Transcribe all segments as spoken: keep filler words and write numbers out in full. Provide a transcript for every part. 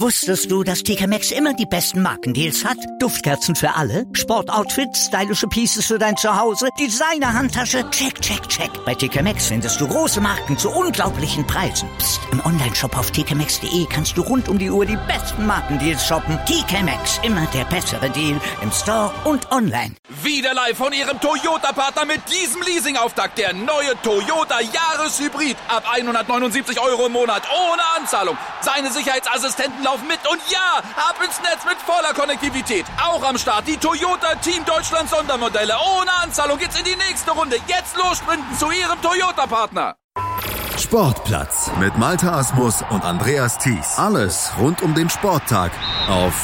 Wusstest du, dass T K Maxx immer die besten Markendeals hat? Duftkerzen für alle, Sportoutfits, stylische Pieces für dein Zuhause, Designer-Handtasche, check, check, check. Bei T K Maxx findest du große Marken zu unglaublichen Preisen. Psst. Im Onlineshop auf t k maxx punkt d e kannst du rund um die Uhr die besten Markendeals shoppen. T K Maxx, immer der bessere Deal im Store und online. Wieder live von Ihrem Toyota-Partner mit diesem Leasing-Auftakt. Der neue Toyota Jahreshybrid. Ab hundertneunundsiebzig Euro im Monat ohne Anzahlung. Seine Sicherheitsassistenten laufen mit und ja, ab ins Netz mit voller Konnektivität. Auch am Start die Toyota Team Deutschland Sondermodelle. Ohne Anzahlung geht's in die nächste Runde. Jetzt los sprinten zu Ihrem Toyota-Partner. Sportplatz mit Malte Asmus und Andreas Thies. Alles rund um den Sporttag auf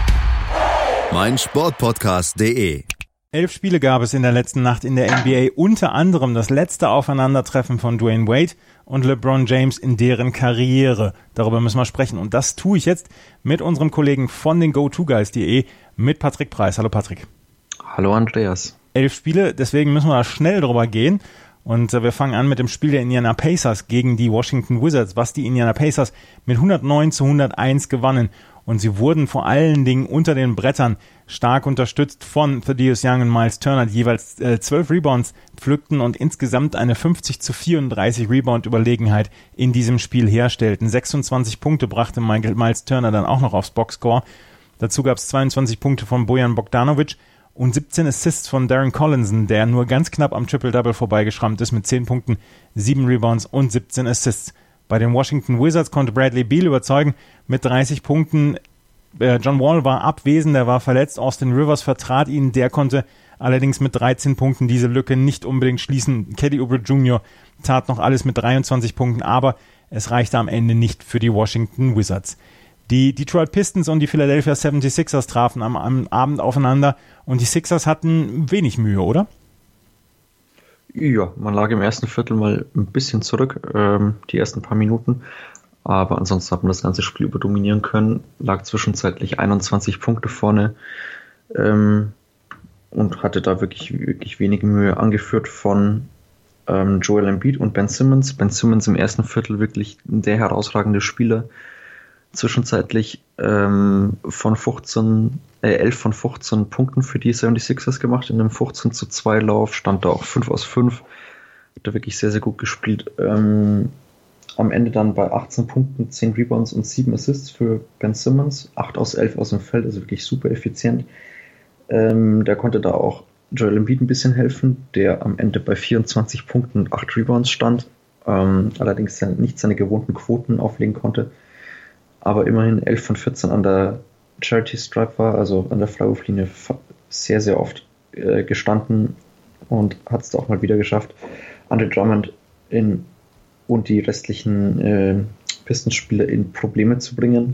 meinsportpodcast punkt de. Elf Spiele gab es in der letzten Nacht in der N B A, unter anderem das letzte Aufeinandertreffen von Dwayne Wade und LeBron James in deren Karriere. Darüber müssen wir sprechen und das tue ich jetzt mit unserem Kollegen von den go to guys punkt de, mit Patrick Preis. Hallo Patrick. Hallo Andreas. Elf Spiele, deswegen müssen wir da schnell drüber gehen und wir fangen an mit dem Spiel der Indiana Pacers gegen die Washington Wizards, was die Indiana Pacers mit hundertneun zu hunderteins gewannen. Und sie wurden vor allen Dingen unter den Brettern stark unterstützt von Thaddeus Young und Miles Turner, die jeweils äh, zwölf Rebounds pflückten und insgesamt eine fünfzig zu vierunddreißig Rebound-Überlegenheit in diesem Spiel herstellten. sechsundzwanzig Punkte brachte Miles Turner dann auch noch aufs Boxscore. Dazu gab es zweiundzwanzig Punkte von Bojan Bogdanovic und siebzehn Assists von Darren Collinson, der nur ganz knapp am Triple-Double vorbeigeschrammt ist mit zehn Punkten, sieben Rebounds und siebzehn Assists. Bei den Washington Wizards konnte Bradley Beal überzeugen mit dreißig Punkten. John Wall war abwesend, der war verletzt. Austin Rivers vertrat ihn, der konnte allerdings mit dreizehn Punkten diese Lücke nicht unbedingt schließen. Kelly Oubre Junior tat noch alles mit dreiundzwanzig Punkten, aber es reichte am Ende nicht für die Washington Wizards. Die Detroit Pistons und die Philadelphia seventy-sixers trafen am, am Abend aufeinander und die Sixers hatten wenig Mühe, oder? Ja, man lag im ersten Viertel mal ein bisschen zurück, ähm, die ersten paar Minuten, aber ansonsten hat man das ganze Spiel überdominieren können, lag zwischenzeitlich einundzwanzig Punkte vorne ähm, und hatte da wirklich, wirklich wenige Mühe, angeführt von ähm, Joel Embiid und Ben Simmons. Ben Simmons im ersten Viertel wirklich der herausragende Spieler, zwischenzeitlich ähm, von fünfzehn, äh, elf von fünfzehn Punkten für die seventy-sixers gemacht, in einem fünfzehn zu zwei Lauf, stand da auch fünf aus fünf, hat da wirklich sehr, sehr gut gespielt. Ähm, am Ende dann bei achtzehn Punkten, zehn Rebounds und sieben Assists für Ben Simmons, acht aus elf aus dem Feld, also wirklich super effizient. Ähm, der konnte da auch Joel Embiid ein bisschen helfen, der am Ende bei vierundzwanzig Punkten und acht Rebounds stand, ähm, allerdings nicht seine gewohnten Quoten auflegen konnte, aber immerhin elf von vierzehn an der Charity Stripe war, also an der Freiwurflinie sehr, sehr oft äh, gestanden und hat es auch mal wieder geschafft, Andre Drummond in, und die restlichen äh, Pistons-Spieler in Probleme zu bringen.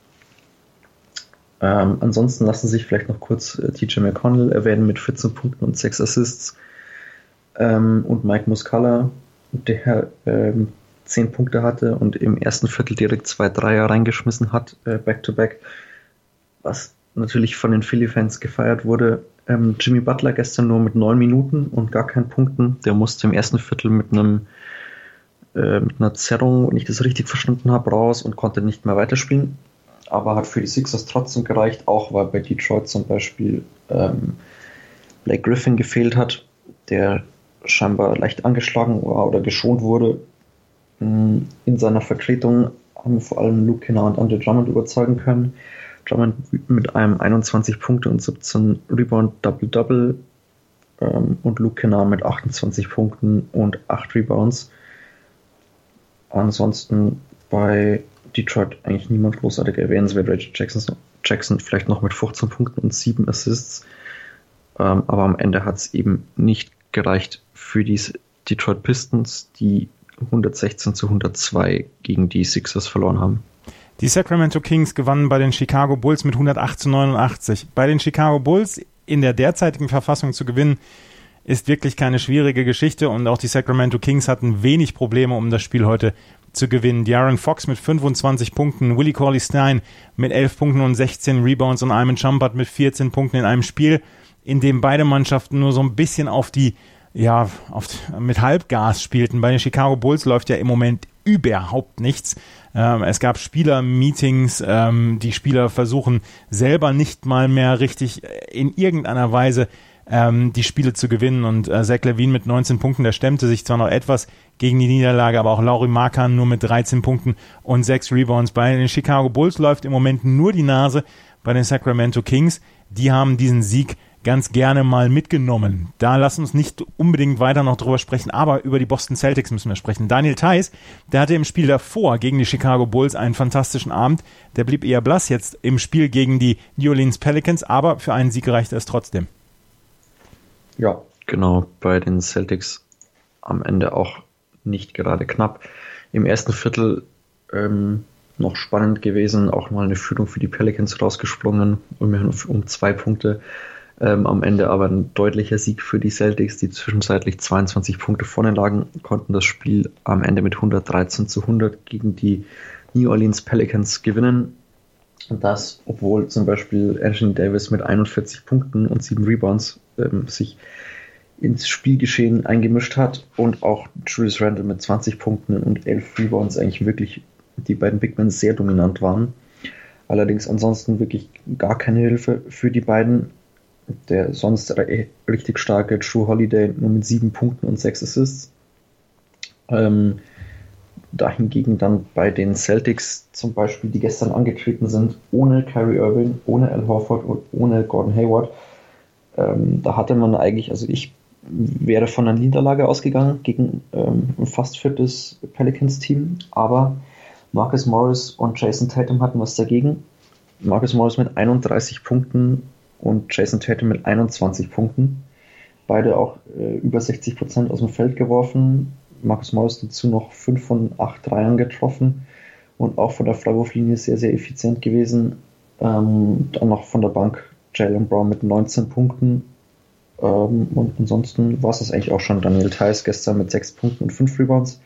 Ähm, ansonsten lassen sich vielleicht noch kurz äh, T J McConnell erwähnen mit vierzehn Punkten und sechs Assists ähm, und Mike Muscala, der ähm, zehn Punkte hatte und im ersten Viertel direkt zwei Dreier reingeschmissen hat, äh, back-to-back, was natürlich von den Philly-Fans gefeiert wurde. Ähm, Jimmy Butler gestern nur mit neun Minuten und gar keinen Punkten. Der musste im ersten Viertel mit einem äh, mit einer Zerrung, wenn ich das richtig verstanden habe, raus und konnte nicht mehr weiterspielen. Aber hat für die Sixers trotzdem gereicht, auch weil bei Detroit zum Beispiel ähm, Blake Griffin gefehlt hat, der scheinbar leicht angeschlagen war oder geschont wurde. In seiner Vertretung haben vor allem Luke Kennard und Andre Drummond überzeugen können. Drummond mit einem einundzwanzig Punkte und siebzehn Rebound Double-Double ähm, und Luke Kennard mit achtundzwanzig Punkten und acht Rebounds. Ansonsten bei Detroit eigentlich niemand großartig erwähnenswert. Reggie Jackson, Jackson vielleicht noch mit fünfzehn Punkten und sieben Assists. Ähm, aber am Ende hat es eben nicht gereicht für die Detroit Pistons, die hundertsechzehn zu hundertzwei gegen die Sixers verloren haben. Die Sacramento Kings gewannen bei den Chicago Bulls mit hundertacht zu neunundachtzig. Bei den Chicago Bulls in der derzeitigen Verfassung zu gewinnen, ist wirklich keine schwierige Geschichte und auch die Sacramento Kings hatten wenig Probleme, um das Spiel heute zu gewinnen. De'Aaron Fox mit fünfundzwanzig Punkten, Willie Cauley-Stein mit elf Punkten und sechzehn Rebounds und Iman Shumpert mit vierzehn Punkten in einem Spiel, in dem beide Mannschaften nur so ein bisschen auf die ja, auf, mit Halbgas spielten. Bei den Chicago Bulls läuft ja im Moment überhaupt nichts. Ähm, es gab Spieler-Meetings, ähm, die Spieler versuchen selber nicht mal mehr richtig in irgendeiner Weise ähm, die Spiele zu gewinnen und äh, Zach LaVine mit neunzehn Punkten, der stemmte sich zwar noch etwas gegen die Niederlage, aber auch Lauri Markkanen nur mit dreizehn Punkten und sechs Rebounds. Bei den Chicago Bulls läuft im Moment nur die Nase. Bei den Sacramento Kings, die haben diesen Sieg ganz gerne mal mitgenommen. Da lass uns nicht unbedingt weiter noch drüber sprechen, aber über die Boston Celtics müssen wir sprechen. Daniel Theis, der hatte im Spiel davor gegen die Chicago Bulls einen fantastischen Abend. Der blieb eher blass jetzt im Spiel gegen die New Orleans Pelicans, aber für einen Sieg reichte es trotzdem. Ja, genau. Bei den Celtics am Ende auch nicht gerade knapp. Im ersten Viertel ähm, noch spannend gewesen, auch mal eine Führung für die Pelicans rausgesprungen, immerhin um zwei Punkte. Ähm, am Ende aber ein deutlicher Sieg für die Celtics, die zwischenzeitlich zweiundzwanzig Punkte vorne lagen, konnten das Spiel am Ende mit hundertdreizehn zu hundert gegen die New Orleans Pelicans gewinnen. Und das, obwohl zum Beispiel Anthony Davis mit einundvierzig Punkten und sieben Rebounds ähm, sich ins Spielgeschehen eingemischt hat und auch Julius Randle mit zwanzig Punkten und elf Rebounds eigentlich wirklich die beiden Big Men sehr dominant waren. Allerdings ansonsten wirklich gar keine Hilfe für die beiden. Der sonst richtig starke Jrue Holiday nur mit sieben Punkten und sechs Assists. Ähm, dahingegen dann bei den Celtics zum Beispiel, die gestern angetreten sind, ohne Kyrie Irving, ohne Al Horford und ohne Gordon Hayward. Ähm, da hatte man eigentlich, also ich wäre von einer Niederlage ausgegangen gegen ähm, ein fast fittes Pelicans-Team, aber Marcus Morris und Jason Tatum hatten was dagegen. Marcus Morris mit einunddreißig Punkten und Jason Tatum mit einundzwanzig Punkten. Beide auch äh, über sechzig Prozent aus dem Feld geworfen. Marcus Morris dazu noch fünf von acht Dreiern getroffen und auch von der Freiwurflinie sehr, sehr effizient gewesen. Ähm, dann noch von der Bank Jaylen Brown mit neunzehn Punkten. Ähm, und ansonsten war es das eigentlich auch schon. Daniel Theis gestern mit sechs Punkten und fünf Rebounds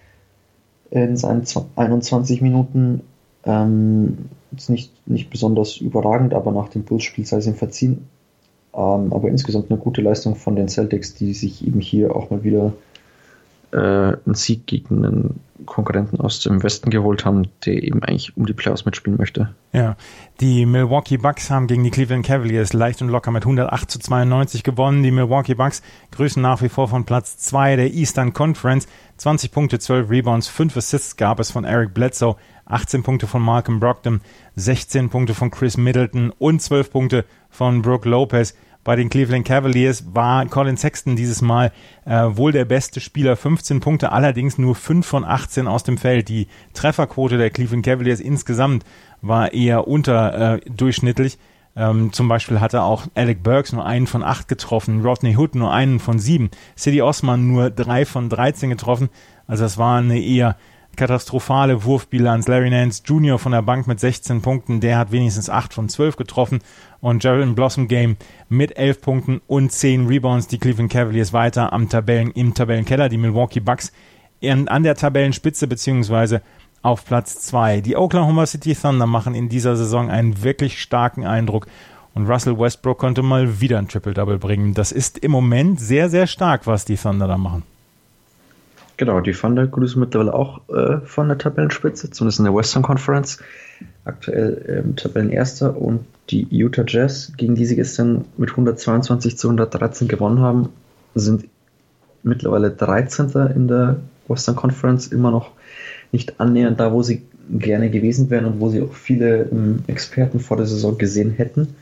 in seinen einundzwanzig Minuten. Ähm, ist nicht, nicht besonders überragend, aber nach dem Bulls-Spiel sei es ihm verziehen. Ähm, aber insgesamt eine gute Leistung von den Celtics, die sich eben hier auch mal wieder äh, einen Sieg gegen einen Konkurrenten aus dem Westen geholt haben, der eben eigentlich um die Playoffs mitspielen möchte. Ja, die Milwaukee Bucks haben gegen die Cleveland Cavaliers leicht und locker mit hundertacht zu zweiundneunzig gewonnen. Die Milwaukee Bucks grüßen nach wie vor von Platz zwei der Eastern Conference. zwanzig Punkte, zwölf Rebounds, fünf Assists gab es von Eric Bledsoe, achtzehn Punkte von Malcolm Brogdon, sechzehn Punkte von Chris Middleton und zwölf Punkte von Brook Lopez. Bei den Cleveland Cavaliers war Colin Sexton dieses Mal äh, wohl der beste Spieler, fünfzehn Punkte, allerdings nur fünf von achtzehn aus dem Feld. Die Trefferquote der Cleveland Cavaliers insgesamt war eher unterdurchschnittlich. Ähm, zum Beispiel hatte auch Alec Burks nur einen von acht getroffen, Rodney Hood nur einen von sieben, Cedi Osman nur drei von dreizehn getroffen. Also das war eine eher katastrophale Wurfbilanz. Larry Nance Junior von der Bank mit sechzehn Punkten, der hat wenigstens acht von zwölf getroffen und Jaren Blossomgame mit elf Punkten und zehn Rebounds. Die Cleveland Cavaliers weiter am Tabellen, im Tabellenkeller, die Milwaukee Bucks an der Tabellenspitze beziehungsweise auf Platz zwei. Die Oklahoma City Thunder machen in dieser Saison einen wirklich starken Eindruck und Russell Westbrook konnte mal wieder ein Triple-Double bringen. Das ist im Moment sehr, sehr stark, was die Thunder da machen. Genau, die Thunder grüßen mittlerweile auch äh, von der Tabellenspitze, zumindest in der Western Conference. Aktuell ähm, Tabellenerster, und die Utah Jazz, gegen die sie gestern mit hundertzweiundzwanzig zu hundertdreizehn gewonnen haben, sind mittlerweile dreizehnter in der Western Conference, immer noch nicht annähernd da, wo sie gerne gewesen wären und wo sie auch viele ähm, Experten vor der Saison gesehen hätten.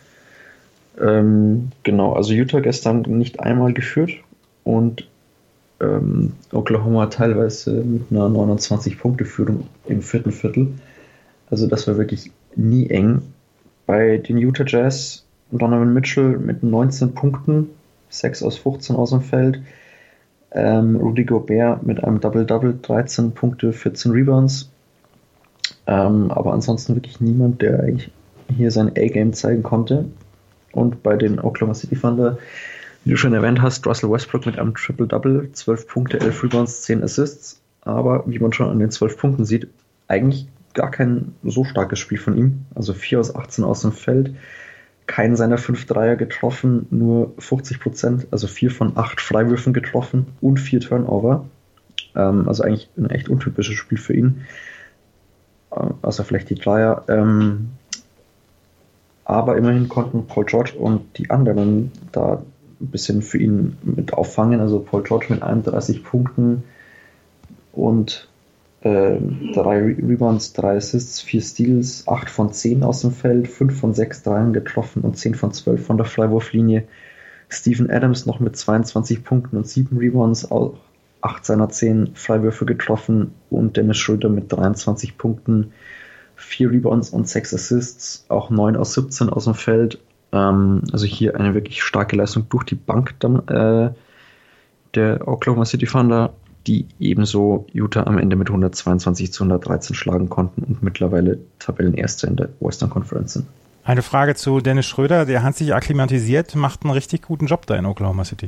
Ähm, genau, also Utah gestern nicht einmal geführt und ähm, Oklahoma teilweise mit einer neunundzwanzig-Punkte-Führung im vierten Viertel. Also das war wirklich nie eng. Bei den Utah Jazz Donovan Mitchell mit neunzehn Punkten, sechs aus fünfzehn aus dem Feld. Ähm, Rudy Gobert mit einem Double-Double, dreizehn Punkte, vierzehn Rebounds. Ähm, aber ansonsten wirklich niemand, der eigentlich hier sein A-Game zeigen konnte. Und bei den Oklahoma City Thunder, wie du schon erwähnt hast, Russell Westbrook mit einem Triple-Double, zwölf Punkte, elf Rebounds, zehn Assists. Aber wie man schon an den zwölf Punkten sieht, eigentlich gar kein so starkes Spiel von ihm. Also vier aus achtzehn aus dem Feld. Keinen seiner fünf Dreier getroffen, nur fünfzig Prozent, also vier von acht Freiwürfen getroffen und vier Turnover. Ähm, also eigentlich ein echt untypisches Spiel für ihn. Äh, außer vielleicht die Dreier. Ähm, aber immerhin konnten Paul George und die anderen da ein bisschen für ihn mit auffangen. Also Paul George mit einunddreißig Punkten und äh, drei Rebounds, drei Assists, vier Steals, acht von zehn aus dem Feld, fünf von sechs Dreiern getroffen und zehn von zwölf von der Freiwurflinie. Steven Adams noch mit zweiundzwanzig Punkten und sieben Rebounds, auch acht seiner zehn Freiwürfe getroffen, und Dennis Schröder mit dreiundzwanzig Punkten, vier Rebounds und sechs Assists, auch neun aus siebzehn aus dem Feld. Ähm, also hier eine wirklich starke Leistung durch die Bank dann, äh, der Oklahoma City Thunder, die ebenso Utah am Ende mit hundertzweiundzwanzig zu hundertdreizehn schlagen konnten und mittlerweile Tabellenerster in der Western Conference sind. Eine Frage zu Dennis Schröder, der hat sich akklimatisiert, macht einen richtig guten Job da in Oklahoma City.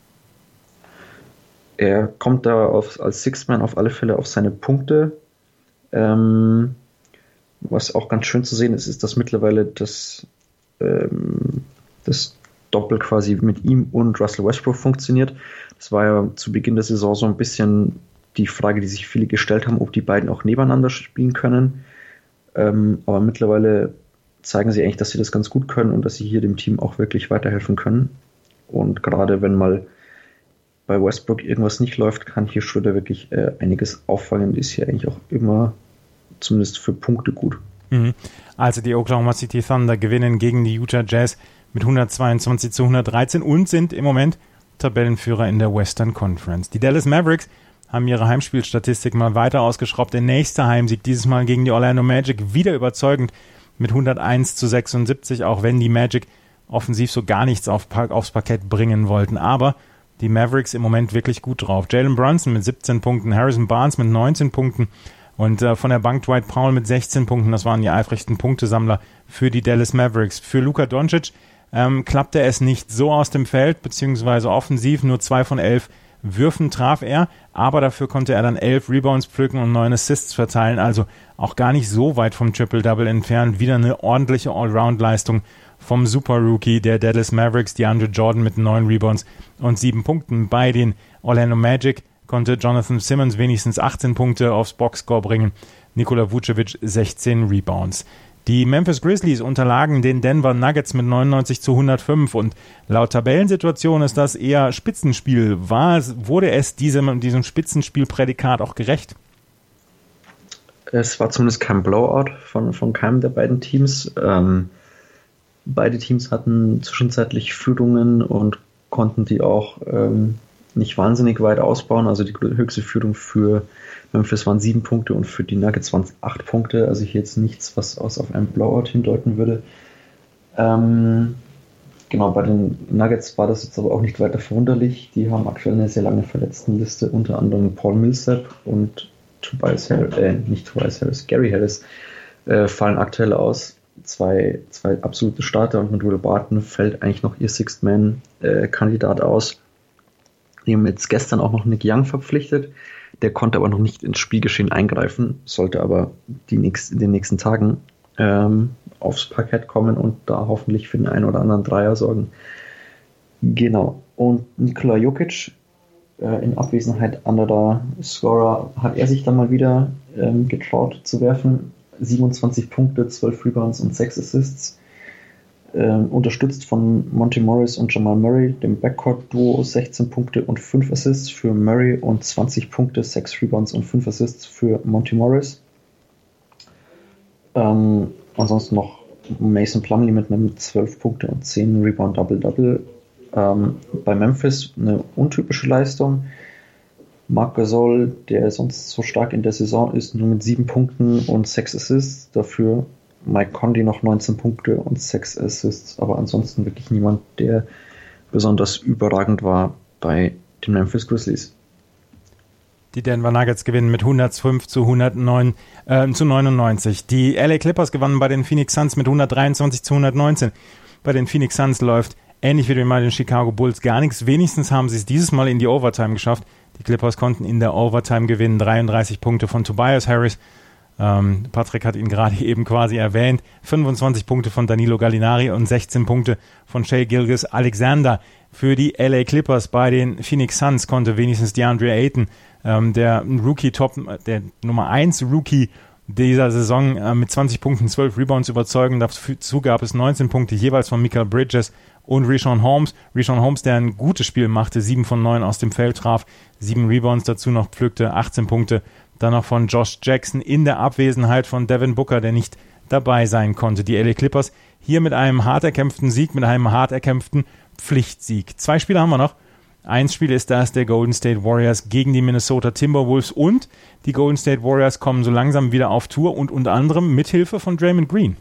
Er kommt da auf, als Sixth-Man auf alle Fälle auf seine Punkte. Ähm, was auch ganz schön zu sehen ist, ist, dass mittlerweile das, ähm, das Doppel quasi mit ihm und Russell Westbrook funktioniert. Das war ja zu Beginn der Saison so ein bisschen die Frage, die sich viele gestellt haben, ob die beiden auch nebeneinander spielen können. Ähm, aber mittlerweile zeigen sie eigentlich, dass sie das ganz gut können und dass sie hier dem Team auch wirklich weiterhelfen können. Und gerade wenn mal bei Westbrook irgendwas nicht läuft, kann hier Schröder wirklich äh, einiges auffangen. Ist hier eigentlich auch immer zumindest für Punkte gut. Mhm. Also die Oklahoma City Thunder gewinnen gegen die Utah Jazz mit hundertzweiundzwanzig zu hundertdreizehn und sind im Moment Tabellenführer in der Western Conference. Die Dallas Mavericks haben ihre Heimspielstatistik mal weiter ausgeschraubt. Der nächste Heimsieg, dieses Mal gegen die Orlando Magic, wieder überzeugend mit hunderteins zu sechsundsiebzig, auch wenn die Magic offensiv so gar nichts auf, aufs Parkett bringen wollten. Aber die Mavericks im Moment wirklich gut drauf. Jalen Brunson mit siebzehn Punkten, Harrison Barnes mit neunzehn Punkten und äh, von der Bank Dwight Powell mit sechzehn Punkten. Das waren die eifrigsten Punktesammler für die Dallas Mavericks. Für Luka Doncic ähm, klappte es nicht so aus dem Feld, beziehungsweise offensiv nur zwei von elf Würfen traf er, aber dafür konnte er dann elf Rebounds pflücken und neun Assists verteilen, also auch gar nicht so weit vom Triple-Double entfernt. Wieder eine ordentliche Allround-Leistung vom Super-Rookie der Dallas Mavericks, DeAndre Jordan mit neun Rebounds und sieben Punkten. Bei den Orlando Magic konnte Jonathan Simmons wenigstens achtzehn Punkte aufs Boxscore bringen, Nikola Vucevic sechzehn Rebounds. Die Memphis Grizzlies unterlagen den Denver Nuggets mit neunundneunzig zu hundertfünf und laut Tabellensituation ist das eher Spitzenspiel. War es, wurde es diesem, diesem Spitzenspielprädikat auch gerecht? Es war zumindest kein Blowout von, von keinem der beiden Teams. Ähm, beide Teams hatten zwischenzeitlich Führungen und konnten die auch ähm, nicht wahnsinnig weit ausbauen. Also die höchste Führung für Memphis waren sieben Punkte und für die Nuggets waren es acht Punkte. Also hier jetzt nichts, was aus auf einen Blowout hindeuten würde. Ähm, genau, bei den Nuggets war das jetzt aber auch nicht weiter verwunderlich. Die haben aktuell eine sehr lange Verletztenliste, unter anderem Paul Millsap und Tobias Harris, äh, nicht Tobias Harris, Gary Harris äh, fallen aktuell aus. Zwei, zwei absolute Starter und mit Will Barton fällt eigentlich noch ihr Sixth-Man-Kandidat äh, aus. Die haben jetzt gestern auch noch Nick Young verpflichtet. Der konnte aber noch nicht ins Spielgeschehen eingreifen, sollte aber die nächst, in den nächsten Tagen ähm, aufs Parkett kommen und da hoffentlich für den einen oder anderen Dreier sorgen. Genau. Und Nikola Jokic, äh, in Abwesenheit anderer Scorer, hat er sich dann mal wieder ähm, getraut zu werfen. siebenundzwanzig Punkte, zwölf Rebounds und sechs Assists. Ähm, unterstützt von Monty Morris und Jamal Murray, dem Backcourt-Duo, sechzehn Punkte und fünf Assists für Murray und zwanzig Punkte, sechs Rebounds und fünf Assists für Monty Morris. Ähm, ansonsten noch Mason Plumlee mit einem zwölf Punkte und zehn Rebound Double-Double. Ähm, bei Memphis eine untypische Leistung. Marc Gasol, der sonst so stark in der Saison ist, nur mit sieben Punkten und sechs Assists. Dafür Mike Conley noch neunzehn Punkte und sechs Assists, aber ansonsten wirklich niemand, der besonders überragend war bei den Memphis Grizzlies. Die Denver Nuggets gewinnen mit hundertfünf zu hundertneun, äh, zu neunundneunzig. Die L A Clippers gewannen bei den Phoenix Suns mit hundertdreiundzwanzig zu hundertneunzehn. Bei den Phoenix Suns läuft ähnlich wie bei den Chicago Bulls gar nichts. Wenigstens haben sie es dieses Mal in die Overtime geschafft. Die Clippers konnten in der Overtime gewinnen. dreiunddreißig Punkte von Tobias Harris. Ähm, Patrick hat ihn gerade eben quasi erwähnt. fünfundzwanzig Punkte von Danilo Gallinari und sechzehn Punkte von Shai Gilgeous-Alexander. Für die L A Clippers bei den Phoenix Suns konnte wenigstens DeAndre Ayton ähm, der Rookie-Top, der Nummer eins Rookie dieser Saison äh, mit zwanzig Punkten, zwölf Rebounds überzeugen. Dazu gab es neunzehn Punkte jeweils von Mikal Bridges und Richaun Holmes. Richaun Holmes, der ein gutes Spiel machte, sieben von neun aus dem Feld traf, sieben Rebounds dazu noch pflückte, achtzehn Punkte. Dann noch von Josh Jackson in der Abwesenheit von Devin Booker, der nicht dabei sein konnte. Die L A Clippers hier mit einem hart erkämpften Sieg, mit einem hart erkämpften Pflichtsieg. Zwei Spiele haben wir noch. Ein Spiel ist das der Golden State Warriors gegen die Minnesota Timberwolves und die Golden State Warriors kommen so langsam wieder auf Tour und unter anderem mit Hilfe von Draymond Green.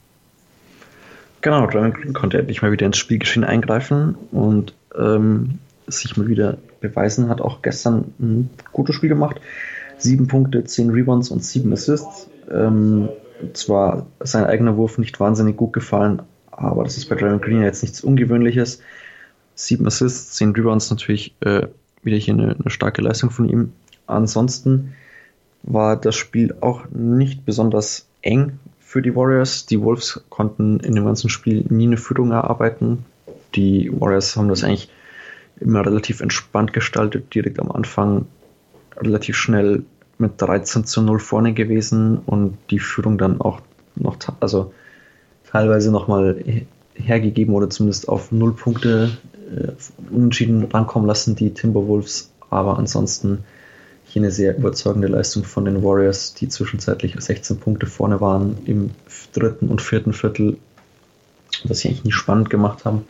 Genau, Draymond Green konnte endlich mal wieder ins Spielgeschehen eingreifen und ähm, sich mal wieder beweisen, hat auch gestern ein gutes Spiel gemacht. Sieben Punkte, zehn Rebounds und sieben Assists. Ähm, zwar sein eigener Wurf nicht wahnsinnig gut gefallen, aber das ist bei Draymond Green jetzt nichts Ungewöhnliches. Sieben Assists, zehn Rebounds, natürlich äh, wieder hier eine, eine starke Leistung von ihm. Ansonsten war das Spiel auch nicht besonders eng für die Warriors. Die Wolves konnten in dem ganzen Spiel nie eine Führung erarbeiten. Die Warriors haben das eigentlich immer relativ entspannt gestaltet, direkt am Anfang relativ schnell mit dreizehn zu null vorne gewesen und die Führung dann auch noch, also teilweise nochmal hergegeben oder zumindest auf null Punkte äh, unentschieden rankommen lassen, die Timberwolves, aber ansonsten hier eine sehr überzeugende Leistung von den Warriors, die zwischenzeitlich sechzehn Punkte vorne waren im dritten und vierten Viertel, was sie eigentlich nie spannend gemacht haben.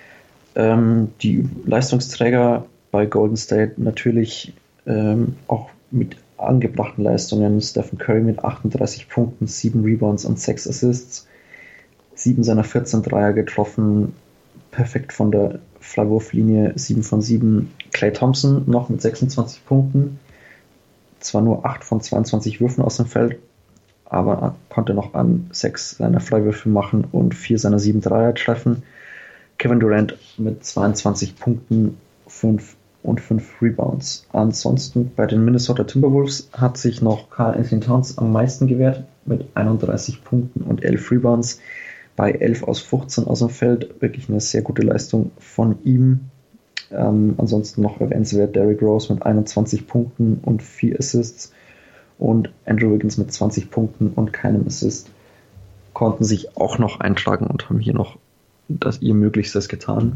Ähm, die Leistungsträger bei Golden State natürlich ähm, auch mit angebrachten Leistungen. Stephen Curry mit achtunddreißig Punkten, sieben Rebounds und sechs Assists. sieben seiner vierzehn Dreier getroffen, perfekt von der Freiwurflinie, sieben von sieben. Klay Thompson noch mit sechsundzwanzig Punkten, zwar nur acht von zweiundzwanzig Würfen aus dem Feld, aber konnte noch an sechs seiner Freiwürfe machen und vier seiner sieben Dreier treffen. Kevin Durant mit zweiundzwanzig Punkten, fünf und fünf Rebounds. Ansonsten bei den Minnesota Timberwolves hat sich noch Karl Anthony Towns am meisten gewehrt mit einunddreißig Punkten und elf Rebounds. Bei elf aus fünfzehn aus dem Feld, wirklich eine sehr gute Leistung von ihm. Ähm, ansonsten noch erwähnenswert Derrick Rose mit einundzwanzig Punkten und vier Assists und Andrew Wiggins mit zwanzig Punkten und keinem Assist konnten sich auch noch eintragen und haben hier noch das ihr Möglichstes getan.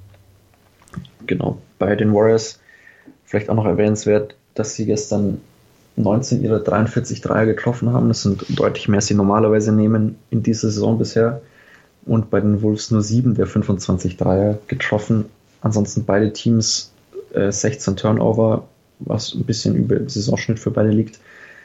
Genau, bei den Warriors vielleicht auch noch erwähnenswert, dass sie gestern neunzehn ihrer dreiundvierzig Dreier getroffen haben. Das sind deutlich mehr, als sie normalerweise nehmen in dieser Saison bisher. Und bei den Wolves nur sieben der fünfundzwanzig Dreier getroffen. Ansonsten beide Teams äh, sechzehn Turnover, was ein bisschen über den Saisonschnitt für beide liegt.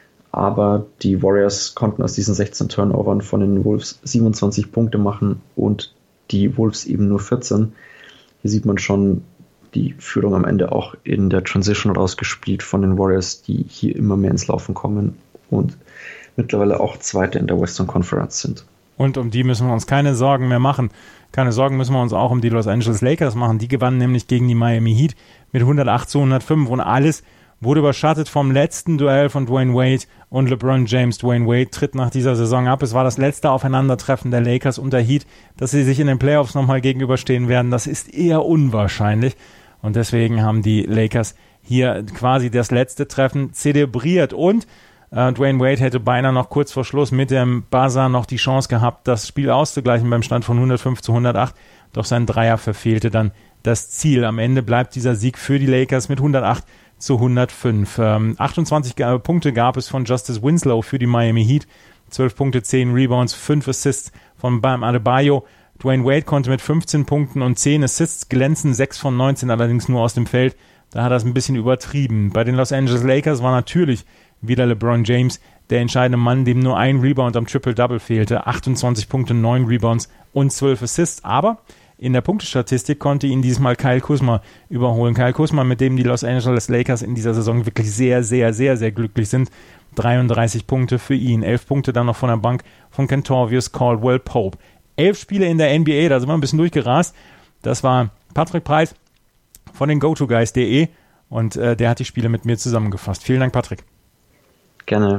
Aber die Warriors konnten aus diesen sechzehn Turnovern von den Wolves siebenundzwanzig Punkte machen und die Wolves eben nur vierzehn. Hier sieht man schon die Führung am Ende auch in der Transition rausgespielt von den Warriors, die hier immer mehr ins Laufen kommen und mittlerweile auch Zweite in der Western Conference sind. Und um die müssen wir uns keine Sorgen mehr machen. Keine Sorgen müssen wir uns auch um die Los Angeles Lakers machen. Die gewannen nämlich gegen die Miami Heat mit hundertacht zu hundertfünf und alles wurde überschattet vom letzten Duell von Dwayne Wade und LeBron James. Dwayne Wade tritt nach dieser Saison ab. Es war das letzte Aufeinandertreffen der Lakers und der Heat, dass sie sich in den Playoffs nochmal gegenüberstehen werden. Das ist eher unwahrscheinlich. Und deswegen haben die Lakers hier quasi das letzte Treffen zelebriert. Und äh, Dwayne Wade hätte beinahe noch kurz vor Schluss mit dem Buzzer noch die Chance gehabt, das Spiel auszugleichen beim Stand von hundertfünf zu hundertacht. Doch sein Dreier verfehlte dann das Ziel. Am Ende bleibt dieser Sieg für die Lakers mit hundertacht zu hundertfünf. Ähm, achtundzwanzig Punkte gab es von Justice Winslow für die Miami Heat. zwölf Punkte, zehn Rebounds, fünf Assists von Bam Adebayo. Dwayne Wade konnte mit fünfzehn Punkten und zehn Assists glänzen, sechs von neunzehn allerdings nur aus dem Feld. Da hat er es ein bisschen übertrieben. Bei den Los Angeles Lakers war natürlich wieder LeBron James der entscheidende Mann, dem nur ein Rebound am Triple-Double fehlte. achtundzwanzig Punkte, neun Rebounds und zwölf Assists. Aber in der Punktestatistik konnte ihn diesmal Kyle Kuzma überholen. Kyle Kuzma, mit dem die Los Angeles Lakers in dieser Saison wirklich sehr, sehr, sehr, sehr glücklich sind. dreiunddreißig Punkte für ihn. elf Punkte dann noch von der Bank von Kentavious Caldwell-Pope. Elf Spiele in der N B A, da sind wir ein bisschen durchgerast. Das war Patrick Preis von den go to guys punkt de und äh, der hat die Spiele mit mir zusammengefasst. Vielen Dank, Patrick. Gerne.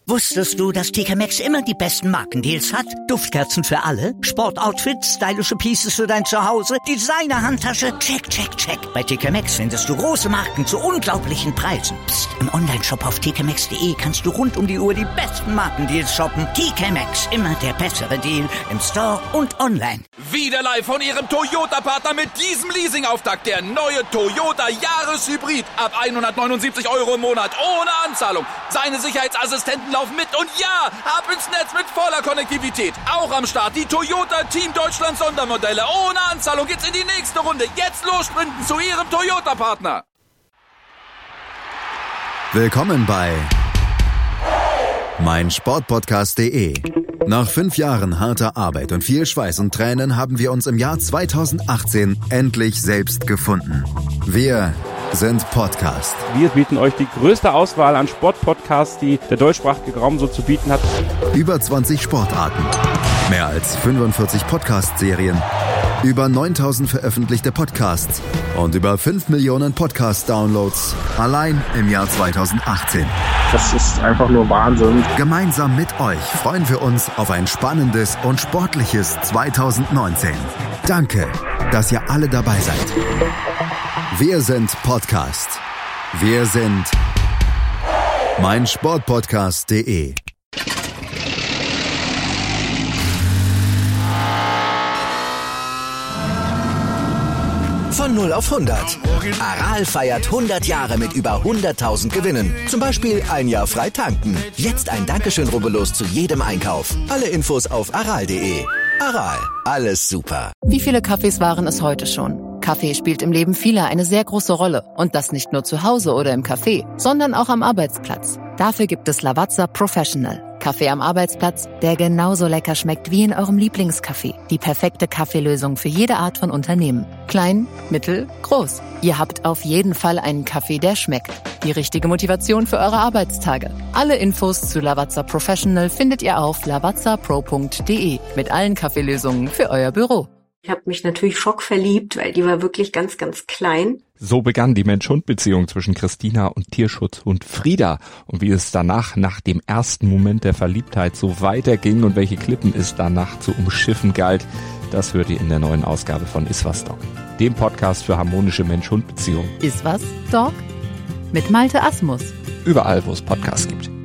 Wusstest du, dass T K Maxx immer die besten Markendeals hat? Duftkerzen für alle, Sportoutfits, stylische Pieces für dein Zuhause, Designer-Handtasche, check, check, check. Bei T K Maxx findest du große Marken zu unglaublichen Preisen. Psst. Im Onlineshop auf t k maxx punkt d e kannst du rund um die Uhr die besten Markendeals shoppen. T K Maxx, immer der bessere Deal im Store und online. Wieder live von Ihrem Toyota-Partner mit diesem Leasing-Auftakt. Der neue Toyota Jahreshybrid. Ab hundertneunundsiebzig Euro im Monat ohne Anzahlung. Seine Sicherheitsassistenten laufen mit und ja, ab ins Netz mit voller Konnektivität. Auch am Start die Toyota Team Deutschland Sondermodelle. Ohne Anzahlung geht's in die nächste Runde. Jetzt los sprinten zu Ihrem Toyota-Partner. Willkommen bei meinsportpodcast punkt de. Nach fünf Jahren harter Arbeit und viel Schweiß und Tränen haben wir uns im Jahr zweitausendachtzehn endlich selbst gefunden. Wir sind Podcast. Wir bieten euch die größte Auswahl an Sportpodcasts, die der deutschsprachige Raum so zu bieten hat. Über zwanzig Sportarten, mehr als fünfundvierzig Podcast-Serien, über neuntausend veröffentlichte Podcasts und über fünf Millionen Podcast-Downloads allein im Jahr zweitausendachtzehn. Das ist einfach nur Wahnsinn. Gemeinsam mit euch freuen wir uns auf ein spannendes und sportliches zweitausendneunzehn. Danke, dass ihr alle dabei seid. Wir sind Podcast. Wir sind meinsportpodcast punkt de. Von null auf hundert. Aral feiert hundert Jahre mit über hunderttausend Gewinnen. Zum Beispiel ein Jahr frei tanken. Jetzt ein Dankeschön, rubbellos zu jedem Einkauf. Alle Infos auf aral punkt de. Aral, alles super. Wie viele Kaffees waren es heute schon? Kaffee spielt im Leben vieler eine sehr große Rolle. Und das nicht nur zu Hause oder im Café, sondern auch am Arbeitsplatz. Dafür gibt es Lavazza Professional. Kaffee am Arbeitsplatz, der genauso lecker schmeckt wie in eurem Lieblingscafé. Die perfekte Kaffeelösung für jede Art von Unternehmen. Klein, mittel, groß. Ihr habt auf jeden Fall einen Kaffee, der schmeckt. Die richtige Motivation für eure Arbeitstage. Alle Infos zu Lavazza Professional findet ihr auf lavazza pro punkt de mit allen Kaffeelösungen für euer Büro. Ich habe mich natürlich schockverliebt, weil die war wirklich ganz, ganz klein. So begann die Mensch-Hund-Beziehung zwischen Christina und Tierschutzhund Frieda. Und wie es danach, nach dem ersten Moment der Verliebtheit, so weiterging und welche Klippen es danach zu umschiffen galt, das hört ihr in der neuen Ausgabe von Iswas Dog, dem Podcast für harmonische Mensch-Hund-Beziehungen. Iswas Dog? Mit Malte Asmus. Überall, wo es Podcasts gibt.